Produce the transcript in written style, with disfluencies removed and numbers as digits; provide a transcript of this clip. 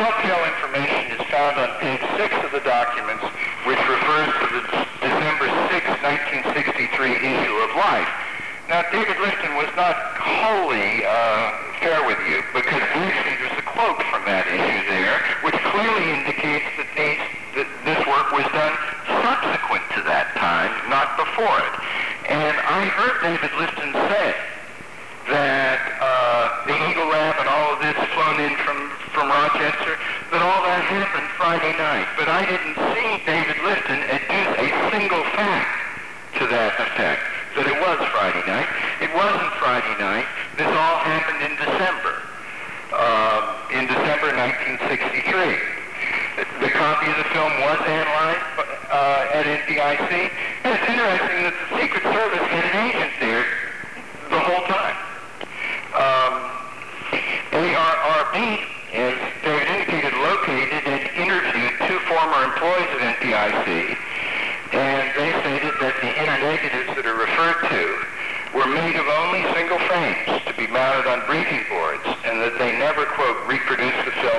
telltale information is found on page 6 of the documents, which refers to the December 6, 1963 issue of Life. Now, David Lifton was not wholly fair with you, because briefly there's a quote from that issue there, which clearly indicates that this work was done subsequent to that time, not before it. And I heard David Lifton say that the Eagle Lab and all of this flown in from Rochester, that all that happened Friday night. But I didn't see David Lifton adduce a single fact to that effect, that it was Friday night. It wasn't Friday night. This all happened in December 1963. The copy of the film was analyzed at NPIC, and it's interesting that the Secret Service had an agent there the whole time. ARRB, as David indicated, located and interviewed 2 former employees of NPIC, and they stated that the inner negatives that are referred to were made of only single frames to be mounted on briefing boards, and that they never, quote, reproduced the film